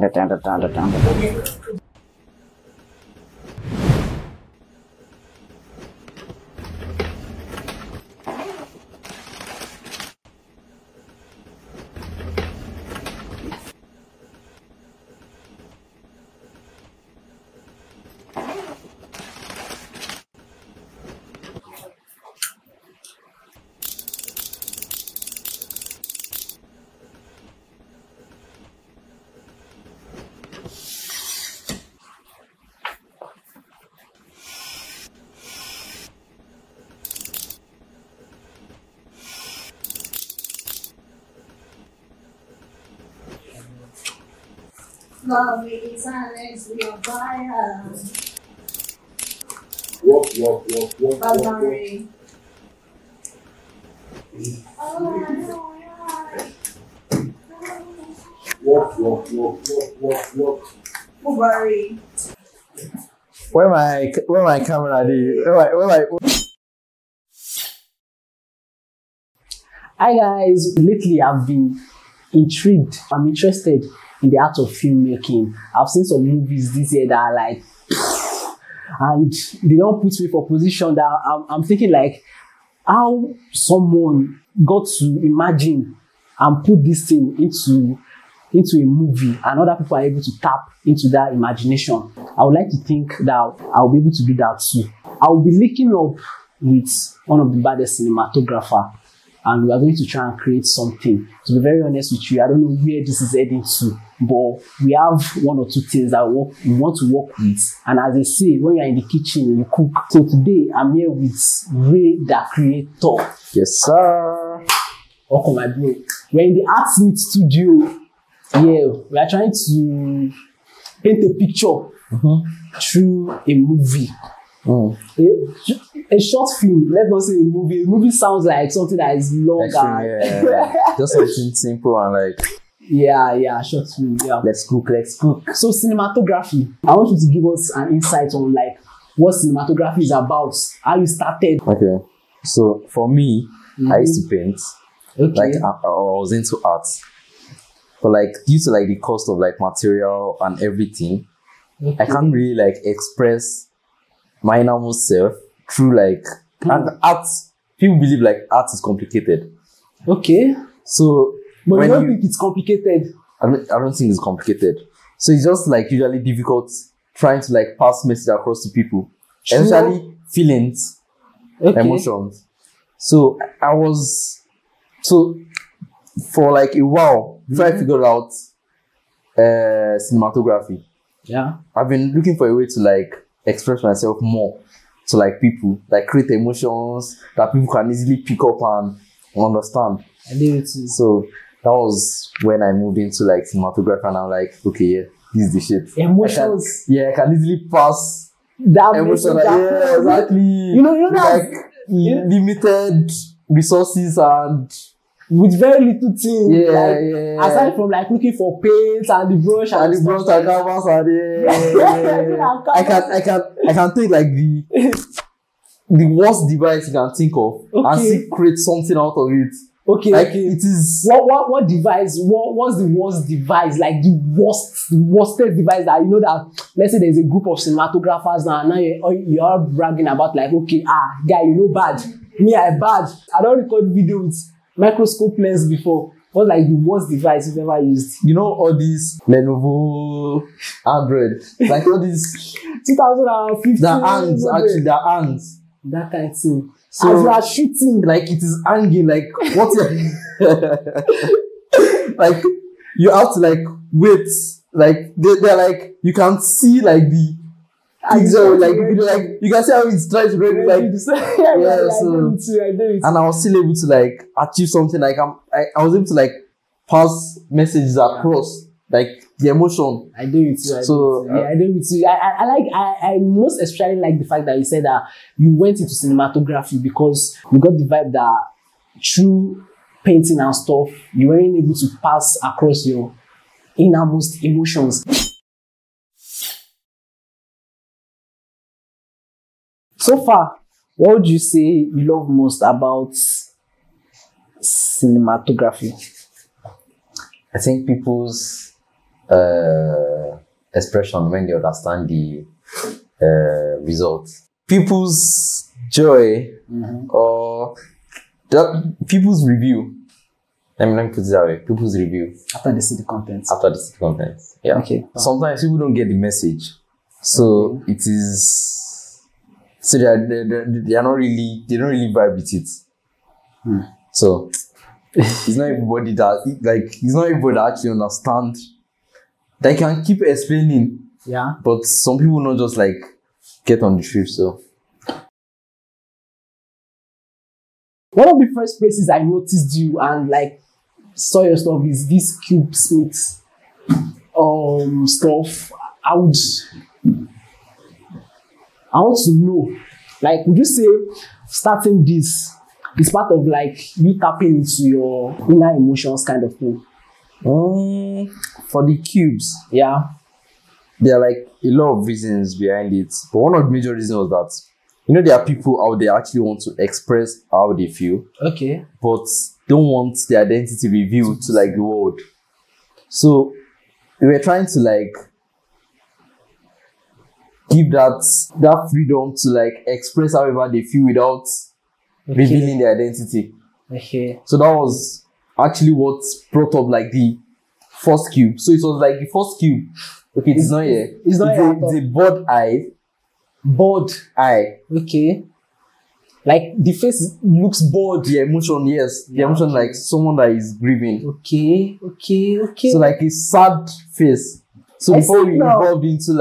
Love me silence, we are fire. Walk. Bye-bye. Walk. Bye-bye. Where my camera? Where my Hi guys, lately I've been intrigued. I'm interested in the art of filmmaking. I've seen some movies this year that are like, and they don't put me for position that I'm thinking like, how someone got to imagine and put this thing into a movie and other people are able to tap into that imagination. I would like to think that I'll be able to do that too. I'll be linking up with one of the baddest cinematographers and we are going to try and create something. To be very honest with you, I don't know where this is heading to, but we have one or two things that we want to work with. And as they say, when you're in the kitchen, you cook. So today, I'm here with Ray, the creator. Yes, sir. Welcome, my bro. We're in the Artsmith studio. Yeah, we are trying to paint a picture through a movie. A short film, let's not say a movie. A movie sounds like something that is long. Yeah. Just something simple and like. Yeah, short film. Yeah. Let's cook. So cinematography. I want you to give us an insight on like what cinematography is about, how you started. Okay. So for me, I used to paint. Okay. Like I was into art, but like due to like the cost of like material and everything, I can't really like express my normal self through like and art. People believe like art is complicated. Okay. So but you don't think it's complicated? I don't think it's complicated. So it's just like usually difficult trying to like pass message across to people, especially feelings, emotions. So for like a while before I figured out cinematography. Yeah. I've been looking for a way to like express myself more to like people, like create emotions that people can easily pick up and understand. I did it too. So that was when I moved into like cinematography and I'm like, okay, yeah, this is the shit. Emotions. I can easily pass that emotion. Yeah, exactly. You know like limited resources and with very little things. Yeah. Aside from like looking for paint and the brush and canvas and I can take like the worst device you can think of and still create something out of it. It is what device? What's the worst device? Like the worstest device that you know that let's say there's a group of cinematographers now you're bragging about like guy you know bad. Me I bad. I don't record videos. Microscope lens before. What's like the worst device you've ever used? You know all these Lenovo Android, like all these 2015. The hands. That kind of thing. So as you are shooting, like it is hanging. Like what? Like you have to like wait. Like they're like you can see like the. Pixel, like you can see how it's trying to read like I do it. And I was still able to like achieve something like I was able to like pass messages across like the emotion. I do it too. I do it too. I most especially like the fact that you said that you went into cinematography because you got the vibe that through painting and stuff you weren't able to pass across your innermost emotions. So far, what would you say you love most about cinematography? I think people's expression when they understand the result. People's joy or people's review. Let me put it that way. People's review After they see the content. after the content. Yeah. Okay. Sometimes people don't get the message, so it is. So they are not really. They don't really vibe with it. So it's not everybody that it's not everybody that actually understand. They can keep explaining, Yeah. but some people not just get on the trip. So One of the first places I noticed you and saw your stuff is this Cube Smith stuff. I want to know, would you say starting this is part of you tapping into your inner emotions kind of thing? for the cubes, Yeah. there are a lot of reasons behind it. But one of the major reasons was that there are people out there actually want to express how they feel, Okay. but don't want their identity revealed to the world. So we were trying to give that freedom to express however they feel without revealing their identity. Okay. So that was actually what brought up the first cube. So it was the first cube. Okay, it's not here. It's not here at all. It's a bird eye. Bored. Eye. Okay. The face looks bored. The emotion, yes. The emotion someone that is grieving. Okay. So a sad face. So I before see we now. evolved into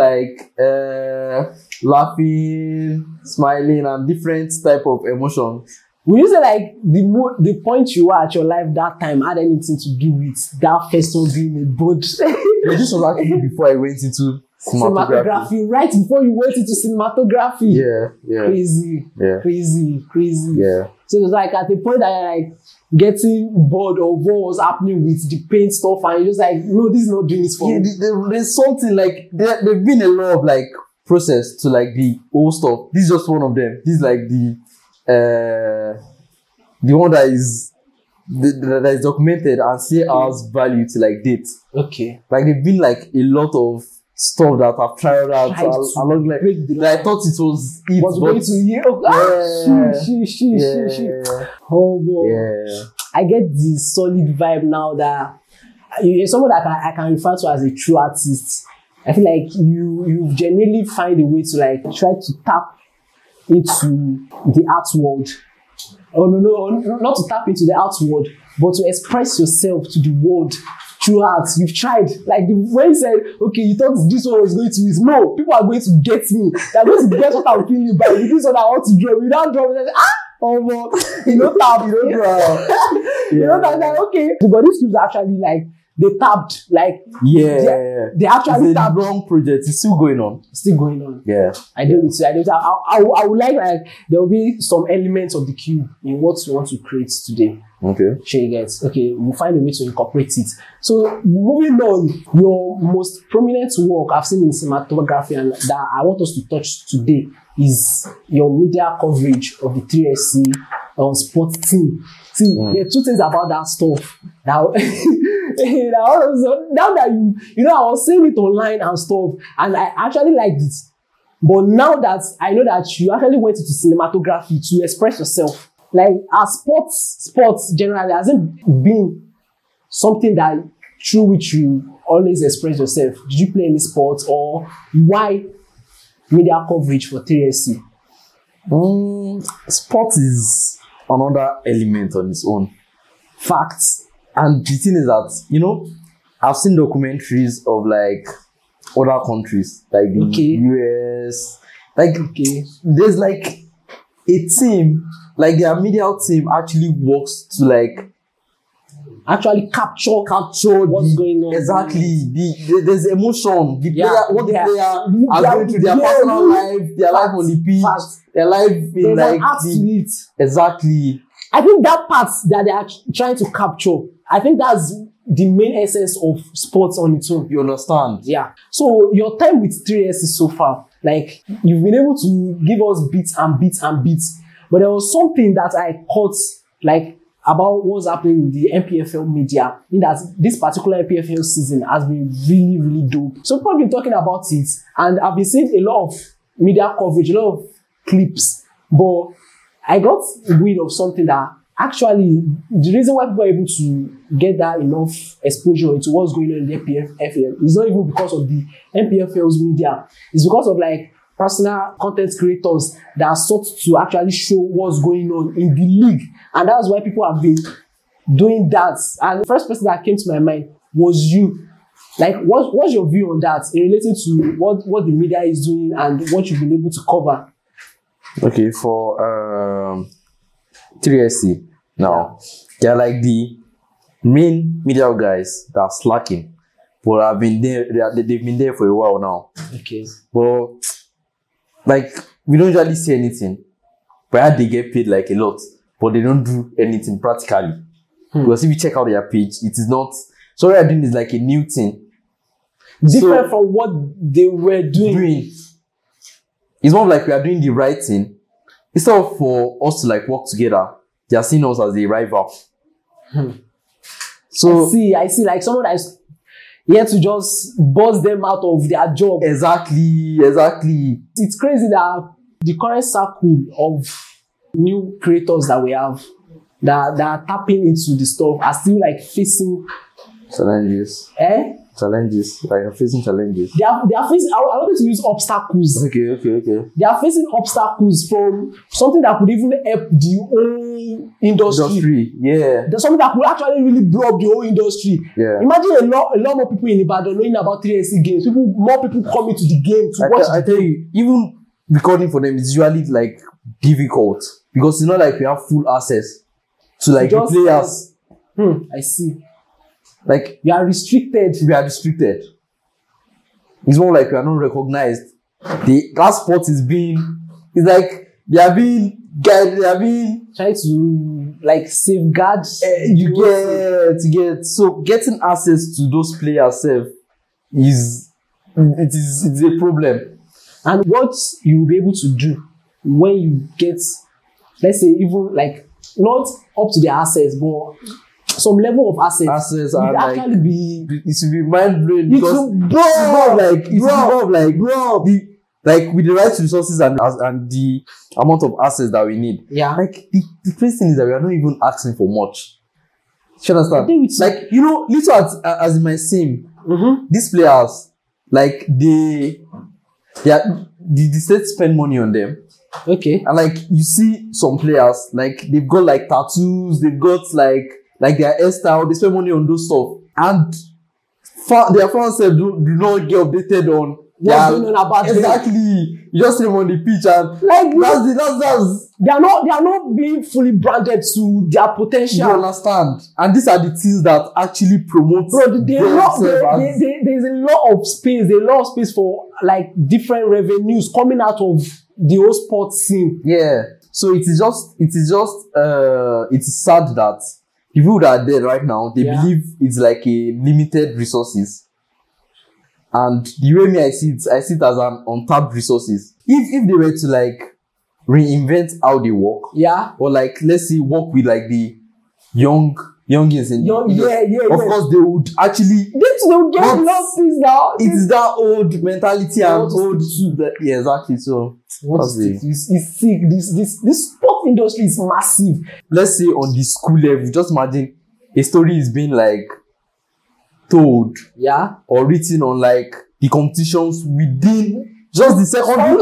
laughing, smiling, and different type of emotion. Will you say the point you were at your life that time had anything to do with that first one being a bored? But this was actually before I went into cinematography. Right before you went into cinematography. Yeah. Crazy. Yeah. Crazy. Yeah. So it was at the point that you're getting bored of what was happening with the paint stuff, and you're just no, this is not doing this for me. There's something there've been a lot of process to the old stuff. This is just one of them. This is the one that is that is documented and still has value to date. Okay. There've been a lot of stuff that I've tried out Tried to along break the I thought it was it, Was but going to hear. yeah. Oh boy. Yeah. I get the solid vibe now that you're someone that I can refer to as a true artist. I feel you genuinely find a way to try to tap into the art world. Oh no, not to tap into the art world, but to express yourself to the world through art. You've tried. When you said, okay, you thought this one was going to win. No, people are going to get me. They're going to get what I'm feeling by. This one I want to draw. Without drawing, they say, oh no, you don't tap, you don't draw. You know that okay. But these kids actually they tapped they actually it's a tapped. long project. It's still going on. Still going on. Yeah. I do it. I would like there will be some elements of the cube in what you want to create today. Okay. Sure, you get. Okay, we'll find a way to incorporate it. So moving on, your most prominent work I've seen in cinematography and that I want us to touch today is your media coverage of the 3SC sports team. See, there are two things about that stuff that now that I was saying it online and stuff, and I actually liked it. But now that I know that you actually went into cinematography to express yourself, as sports generally hasn't been something that through which you always express yourself. Did you play any sports, or why media coverage for 3SC? Sport is another element on its own. Facts. And the thing is that, I've seen documentaries of other countries, the US. There's a team, their media team actually works to Actually capture what's going on. Exactly. There's emotion. The Yeah, player, what the yeah. player are going through, their personal life, their life on the pitch, Facts. their life in There's an art to it. Exactly. I think that part that they are trying to capture, I think that's the main essence of sports on its own. You understand? Yeah. So your time with 3SC so far, you've been able to give us bits and bits and bits, but there was something that I caught about what's happening in the MPFL media, in that this particular MPFL season has been really, really dope. So people have been talking about it, and I've been seeing a lot of media coverage, a lot of clips, but I got wind of something that actually the reason why people are able to get that enough exposure into what's going on in the MPFL is not even because of the MPFL's media. It's because of like personal content creators that are sought to actually show what's going on in the league. And that's why people have been doing that. And the first person that came to my mind was you. Like, what's your view on that in relating to what the media is doing and what you've been able to cover? Okay, for 3SC now, they're like the main media guys that are slacking, but have been there. They've been there for a while now. Okay, but like we don't usually see anything. But they get paid like a lot, but they don't do anything practically. Because if you check out their page, it is not. So what they're doing is like a new thing, different from what they were doing. It's more like we are doing the right thing. Instead of for us to like work together, they are seeing us as a rival. So I see, like someone that is here to just buzz them out of their job. Exactly. It's crazy that the current circle of new creators that we have that are tapping into the stuff are still like facing challenges. Challenges, like are facing challenges. They are facing. I wanted to use obstacles. Okay. They are facing obstacles from something that could even help the whole industry. Yeah. There's something that could actually really blow up the whole industry. Yeah. Imagine a lot more people in Ibadan knowing about 3SC games. More people coming to the game to watch. I tell you, even recording for them is usually like difficult because it's not like we have full access to like the players. I see. Like we are restricted. It's more like we are not recognized. That sport is it's like they are being trying to like safeguard. You get so getting access to those players it's a problem. And what you will be able to do when you get, let's say, even like not up to their access, but some level of access are like actually be. It should be mind blowing because it's more like with the right resources and the amount of access that we need. Yeah. Like the first thing is that we are not even asking for much. You understand? Like little as in my same. These players, like the state spend money on them. Okay. And like you see some players, like they've got like tattoos, they've got like their hairstyle, they spend money on those stuff. And their fans do not get updated on what's going on about them. Exactly. You just see them on the pitch and like that's they are not being fully branded to their potential. You understand? And these are the things that actually promote. Bro, there's a lot of space. There's a lot of space for like different revenues coming out of the whole sports scene. Yeah. So it is sad that people that are there right now, they believe it's like a limited resources. And the way I see it as an untapped resources. If they were to like reinvent how they work, or like let's say work with like the youngins in of course they would actually they would get lost now. It is that old mentality and old exactly. So it's sick. This sport industry is massive. Let's say on the school level, just imagine a story is being like told or written on like the competitions within just the secondary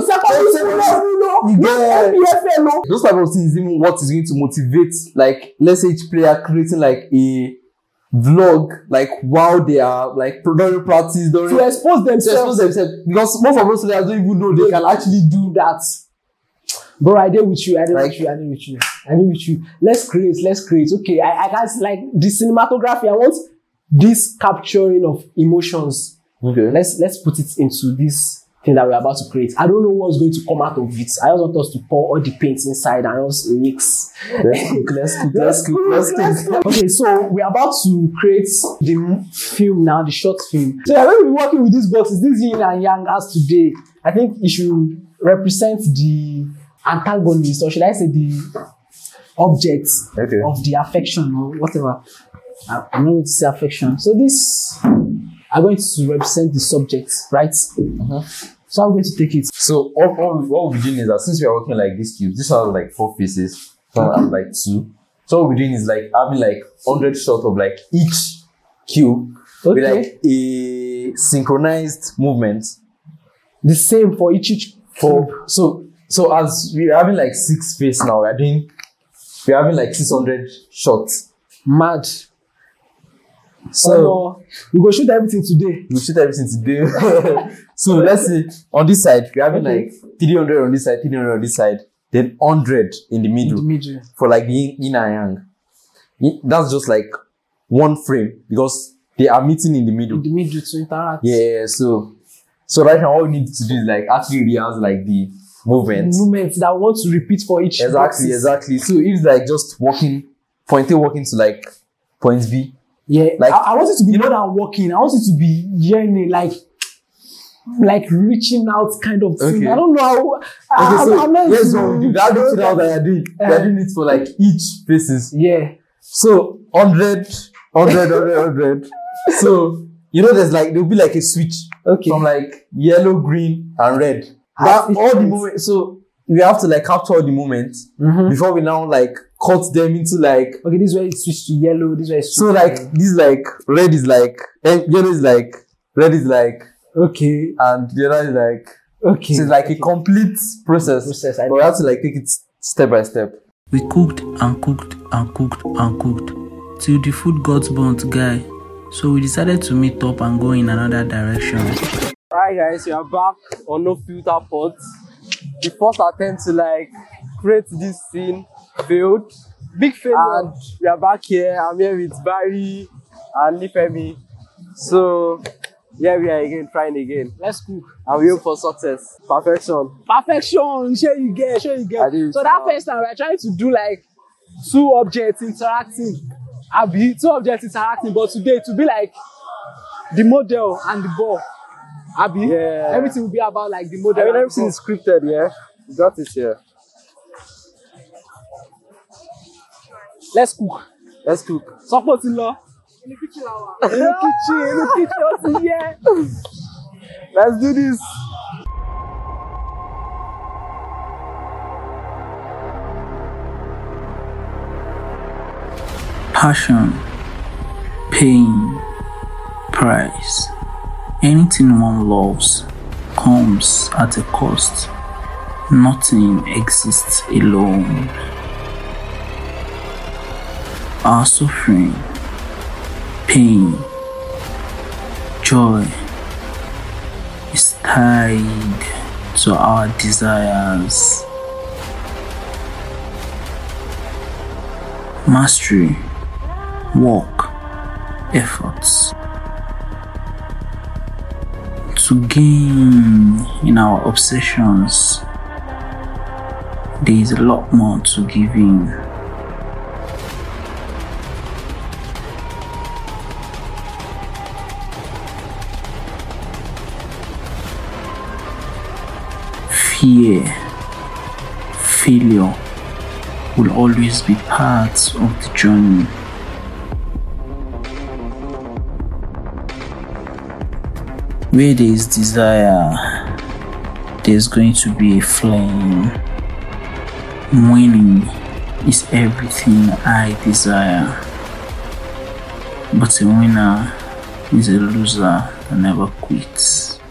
level. Those type of things even what is going to motivate, like let's say each player creating like a vlog like while they are like during practice to expose themselves because most of those players don't even know they can actually do that. Bro, I did with you. Let's create. Okay, I can't like the cinematography. I want this capturing of emotions. Okay. Let's put it into this thing that we're about to create. I don't know what's going to come out of it. I just want us to pour all the paint inside and just mix. Let's cook. Okay, so we're about to create the film now, the short film. So I'm going to be working with these boxes. This yin and yang as today. I think it should represent the antagonist, or should I say the objects Okay. of the affection or whatever. I'm not going to say affection. So these are going to represent the subject, right? So I'm going to take it. So what we're doing is that since we are working like these cubes, these are like 4 faces, some have like 2. So what we're doing is like having like 100 shots of like each cube with like a synchronized movement. The same for each cube. So as we're having like 6 faces now, we're having like 600 shots. Mad. So we go shoot everything today. we shoot everything today. So let's see, on this side, we're having like 300 on this side, 300 on this side, then 100 in the middle. For like the yin and yang. That's just like one frame because they are meeting in the middle. In the middle to interact. Yeah, so right now all we need to do is like actually rehearse like the movements. Movements that want to repeat for each. Exactly. So if like just point A walking to like point B. Yeah, like I want it to be more than walking. I want it to be yearning, like reaching out kind of thing. Okay. I don't know how. I'm not. Yes, so you got to know that you're doing. You're doing it for like each faces. Yeah. So 100. So there'll be like a switch. Okay. From like yellow, green, and red. That all the moments. So we have to like capture all the moments before we now like cut them into like. Okay, this is where it switched to yellow. This is where it switched. So like this like red is like yellow is like red is like okay, and the other is like okay. So it's like a complete process. But we have to like take it step by step. We cooked and cooked and cooked and cooked till the food got burnt, guy. So we decided to meet up and go in another direction. Alright guys, we are back on No Filter Pods. The first attempt to like create this scene failed. Big failure. And we are back here. I'm here with Barry and Nifemi. So yeah, we are again trying again. Let's cook. And we hope for success. Perfection. Sure you get. So that first time we're trying to do like 2 objects interacting. Two objects interacting, but today to be like the model and the ball. Yeah. Everything will be about like the model. I mean, everything is scripted, yeah. You got it here. Let's cook. Support in law. In the kitchen. Yeah. Let's do this. Passion, pain, price. Anything one loves comes at a cost. Nothing exists alone. Our suffering, pain, joy is tied to our desires. Mastery, work, efforts. To gain in our obsessions, there is a lot more to give in. Fear, failure will always be part of the journey. Where there is desire, there's going to be a flame. Winning is everything I desire, but a winner is a loser that never quits.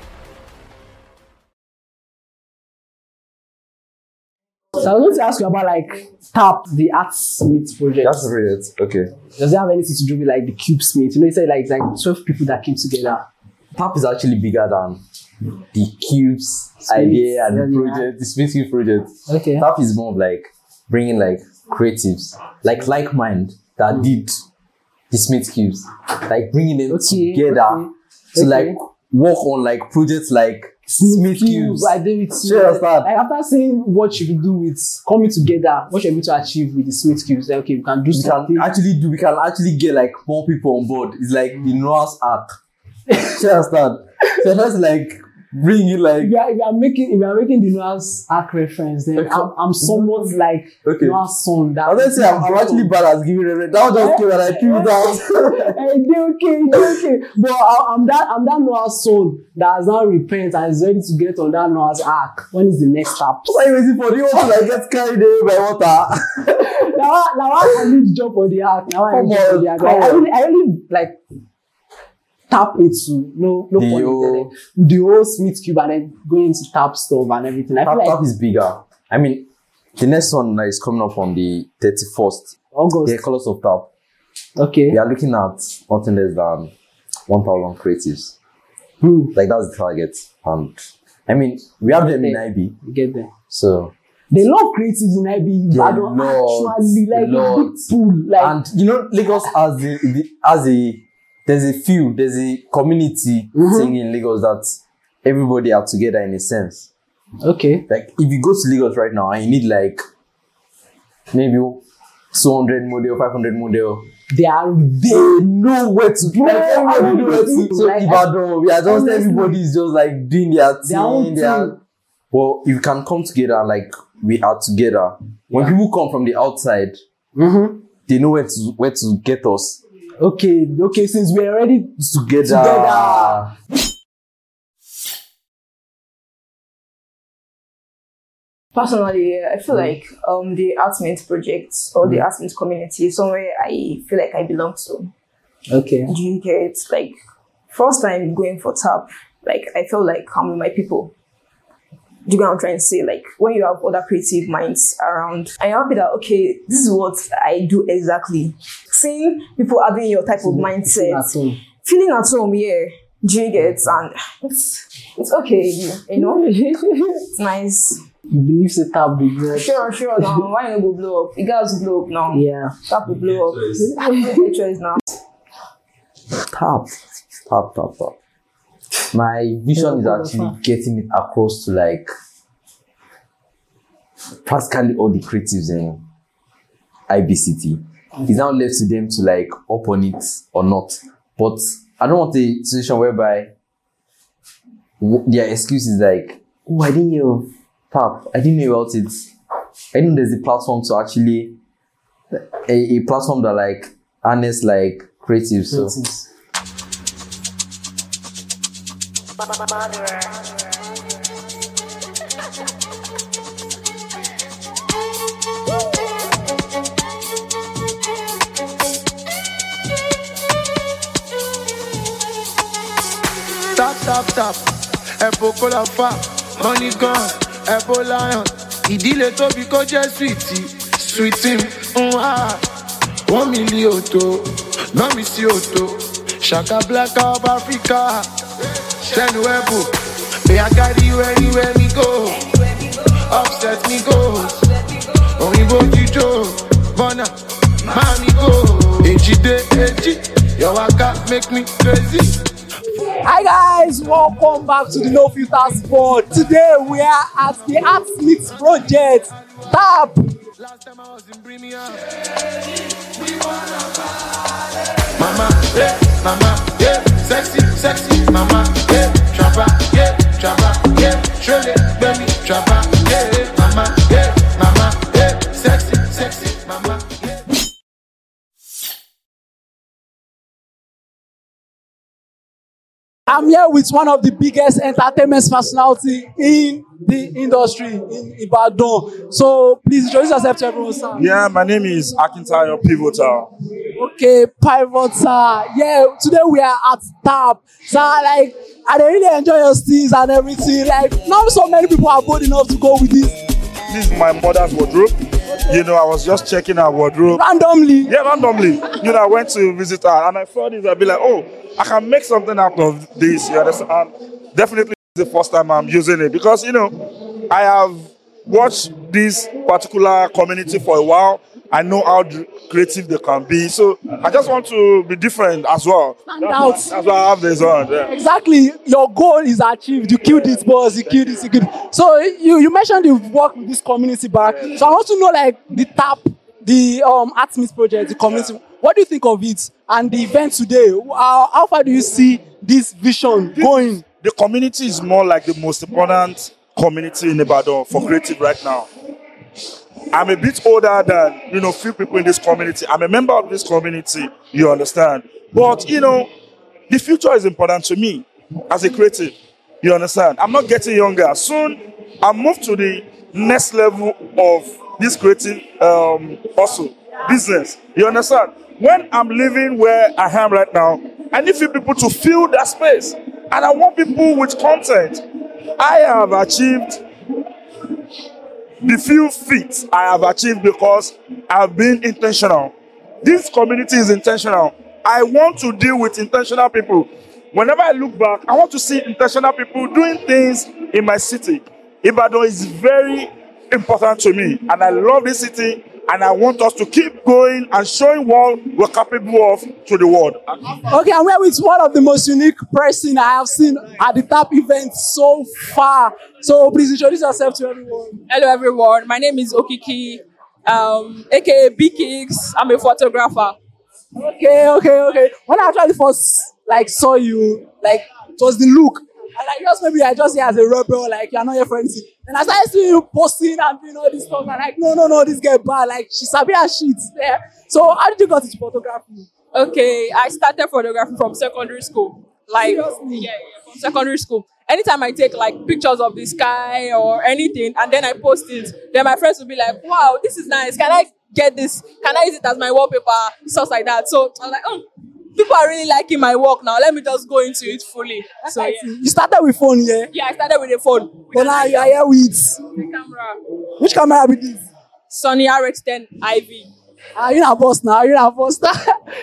So I want to ask you about like TAP, the Artsmith project. That's brilliant. Okay. Does it have anything to do with like the CubeSmith? You said like it's like 12 people that came together. TAP is actually bigger than the Cubes idea and the project, the Smith Cube project. Okay. TAP is more of like bringing like creatives, like mind that did the Smith Cubes, like bringing them together to like work on like projects like Smith Cubes. I did it too. Sure, like after seeing what you can do with coming together, what you're able to achieve with the Smith Cubes, like, okay, we can do something. We can actually get like more people on board. It's like the Noah's Ark. So that's like bring it like. If you are making the Noah's Ark reference, then I'm somewhat like Noah's son. That I'm actually bad at giving reference. That was just came and I threw it out. Okay. But I'm that Noah's son that has now repent and is ready to get on that Noah's Ark. When is the next step? What are you waiting for? Do you want to like get carried away by water? Now I need to jump on the ark. I really like tap into the whole Smith Cube and then going into tap stuff and everything. I feel like tap is bigger. I mean, the next one that is coming up on the 31st. August. The Colors of Tap. Okay. We are looking at nothing less than 1,000 creatives. Like that's the target. And I mean, we have them in IB. Get there. So they love creatives in IB. Actually, like a big pool. Like, and you know, Lagos there's a community thing in Lagos that everybody are together in a sense. Okay. Like if you go to Lagos right now and you need like maybe 200 model, 500 model. They know where to go. Everybody know where to. So Ibadan, we are just everybody is just like doing their thing. Well, you can come together like we are together. When people come from the outside, they know where to get us. Okay, since we are already together. Personally, I feel like the Artsmint project or the Artsmint community is somewhere I feel like I belong to. Okay. Do you get like first time going for tap? Like I felt like I'm with my people. Do you get what I'm trying to say? Like when you have other creative minds around, I'm happy that okay, this is what I do exactly. Seeing people having your type of mindset, feeling at home, yeah. Do you get? And it's okay, you know. It's nice. You believe the tap will blow up? Sure. Now why not go blow up? You guys blow up now. Yeah. Tap will blow up. No choice now. Tap. My vision is actually getting it across to like practically all the creatives in IBCT. It's now left to them to like up on it or not. But I don't want a situation whereby their excuse is like, oh, I didn't hear of tap. I didn't know about it. I know there's a platform to actually a platform that like harness like creatives. So. Tap. Epo kola fa, money gone. Epo lion. Ìdílé tóbi kó jẹ́ sweetie. 1 million to, no mi sí òtò. Shaka Black of Africa. Send Webo. May I carry you anywhere me go. Upset me goes. Oyinbo Jijo. Bona. Mami go. Eji. Your waka make me crazy. Hi guys, welcome back to the No Filter Sport. Today we are at the Artsmint project. Tap. Last time I was in Birmingham. Mama, yeah, sexy, mama, yeah, trapper, yeah, surely, baby, trapper, yeah, mama, yeah, sexy, mama, yeah. I'm here with one of the biggest entertainment personality in the industry in Ibadan. So please introduce yourself to everyone, sir. Yeah, my name is Akintayo Pivotal. Okay, Pivotal. Yeah, today we are at Tap. So like, I really enjoy your steals and everything. Like, not so many people are bold enough to go with this. This is my mother's wardrobe. You know, I was just checking her wardrobe. Randomly? Yeah, randomly. You know, I went to visit her and I saw this. I'd be like, oh, I can make something out of this. You understand? And definitely it's the first time I'm using it because, you know, I have watched this particular community for a while. I know how creative they can be. So I just want to be different as well. That's why I have this on. Yeah. Exactly. Your goal is achieved. You killed it, boss. You killed it. So you mentioned you've worked with this community back. Yeah. So I want to know like the Tap, the Artsmint project, the community. Yeah. What do you think of it? And the event today, how far do you see this vision going? the community is more like the most important community in Ibadan for creative right now. I'm a bit older than, few people in this community. I'm a member of this community, you understand. But, the future is important to me as a creative, you understand. I'm not getting younger. Soon, I'll move to the next level of this creative also business, you understand. When I'm living where I am right now, I need people to fill that space. And I want people with content. I have achieved the few feats I have achieved because I've been intentional. This community is intentional. I want to deal with intentional people. Whenever I look back, I want to see intentional people doing things in my city. Ibadan is very important to me, and I love this city, and I want us to keep going and showing what we're capable of to the world. Okay, I'm here with one of the most unique person I have seen at the TAP event so far. So please introduce yourself to everyone. Hello everyone, my name is Okiki, aka B-Kicks. I'm a photographer. Okay. When I actually first saw you, it was the look. And maybe I just see as a rebel, you're not your friend. And I started seeing you posting and doing all this stuff. And no, this girl bad. She's sabi her shit. Yeah. So how did you get into photography? Okay, I started photography from secondary school. Seriously? Yeah, from secondary school. Anytime I take pictures of the sky or anything, and then I post it, then my friends will be like, wow, this is nice. Can I get this? Can I use it as my wallpaper? Stuff like that. So I'm like, people are really liking my work now. Let me just go into it fully. So yeah. You started with phone, yeah? Yeah, I started with a phone. But now you are here with the camera. Which camera with this? Sony RX10 IV. You're not boss now. You're not boss now.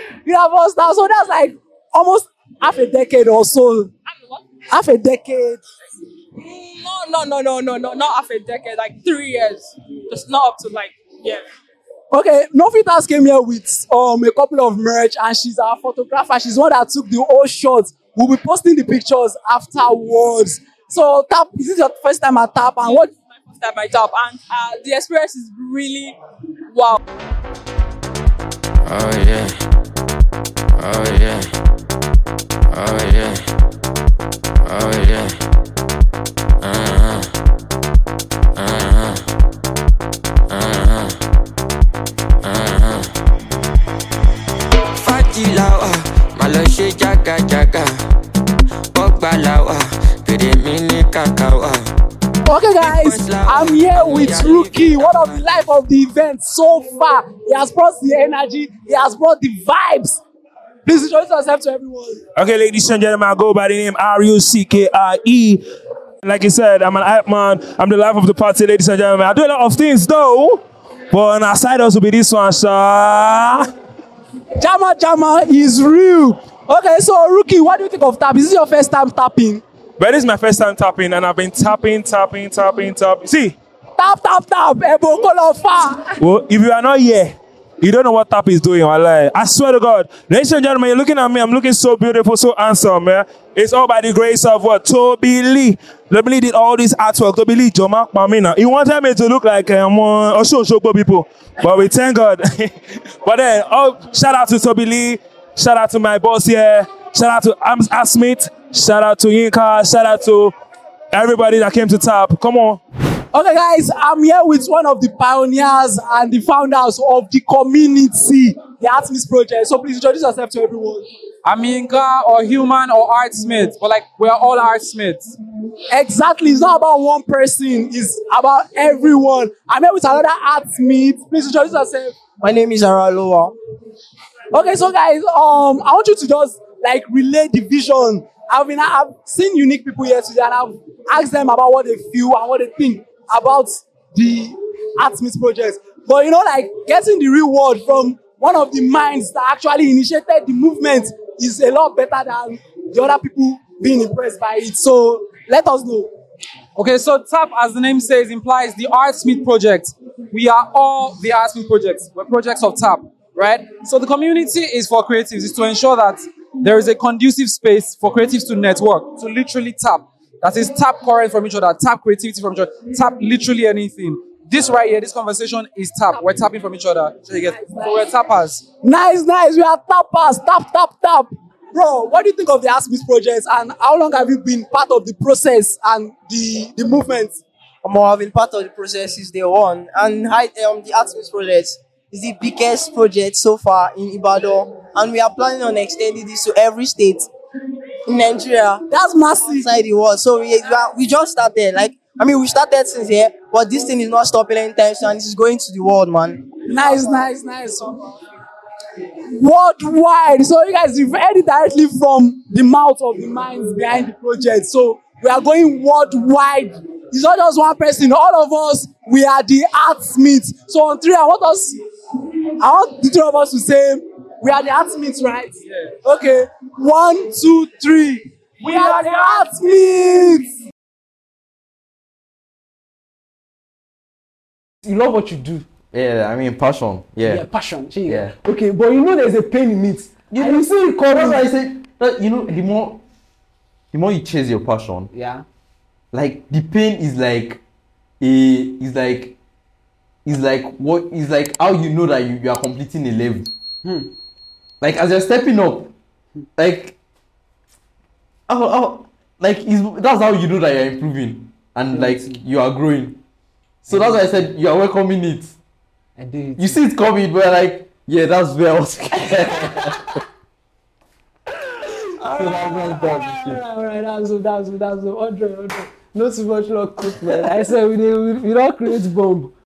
So that's almost half a decade or so. Half a decade. No, not half a decade. 3 years. Just not up to yeah. Okay, No Filters came here with a couple of merch, and she's our photographer. She's one that took the whole shots. We'll be posting the pictures afterwards. So TAP, is this your first time at TAP? And what? My first time at TAP, and the experience is really wow. Oh yeah. Oh yeah. Oh yeah. Oh yeah. Fajilawa, maloshe jaga jaga, Ogbalawa, Pirimini kakawa. Okay guys, I'm here with Rookie, one of the life of the event so far. He has brought the energy, he has brought the vibes. Please introduce yourself to everyone. Okay, ladies and gentlemen, I go by the name Ruckie. Like I said, I'm an hype man. I'm the life of the party, ladies and gentlemen. I do a lot of things though, but on our side also be this one, sir. Jama is real. Okay, so Rookie, what do you think of TAP? Is this your first time tapping? But this is my first time tapping, and I've been tapping. See? Tap, Ebo Kolofa. Well, if you are not here, you don't know what TAP is doing. I swear to God. Ladies and gentlemen, you're looking at me. I'm looking so beautiful, so handsome, man. It's all by the grace of what? Toby Lee. Toby Lee did all this artwork. Toby Lee, Joma Pamina. He wanted me to look like Osho people. But we thank God. But then, shout out to Toby Lee. Shout out to my boss here. Shout out to Asmith. Shout out to Yinka. Shout out to everybody that came to TAP. Come on. Okay, guys, I'm here with one of the pioneers and the founders of the community, the Artsmith Project. So please introduce yourself to everyone. I'm Yinka, or human, or artsmith, but we're all artsmiths. Exactly. It's not about one person. It's about everyone. I'm here with another artsmith. Please introduce yourself. My name is Araloa. Okay, so guys, I want you to just relay the vision. I've seen unique people here today, and I've asked them about what they feel and what they think about the Artsmith Project. But getting the reward from one of the minds that actually initiated the movement is a lot better than the other people being impressed by it. So let us know. Okay, so TAP, as the name says, implies the Artsmith Project. We are all the Artsmith Projects. We're projects of TAP, right? So the community is for creatives. It's to ensure that there is a conducive space for creatives to network, to literally tap. That is, tap current from each other, tap creativity from each other, tap literally anything. This right here, this conversation is tap. We're tapping from each other. So we're tappers. Nice. We are tappers. Tap. bro, what do you think of the ArtSmith project, and how long have you been part of the process and the movement? I've been part of the process since day one, and the ArtSmith project is the biggest project so far in Ibadan, and we are planning on extending this to every state in Nigeria. That's massive. Inside the world. So we just started. We started since here, but this thing is not stopping anytime soon, and this is going to the world, man. Nice. Worldwide. So you guys, you've heard it directly from the mouth of the minds behind the project. So we are going worldwide. It's not just one person. All of us, we are the ArtSmiths. So on 3, I want the 3 of us to say, we are the ArtSmiths, right? Yeah. Okay. 1, 2, 3. We are the ArtSmiths. You love what you do. Yeah, I mean passion. Yeah, passion. Yeah. Okay, but you know there's a pain in it. You see it coming. That's why I said that, the more you chase your passion, like the pain is like how you know that you are completing a level. Like as you're stepping up, like that's how you know that you're improving and like you are growing. So that's why I said you are welcoming it. I did. You see it coming, but like, yeah, that's where I was. Alright, that's 100. Not too much luck, man. I said we don't create bomb.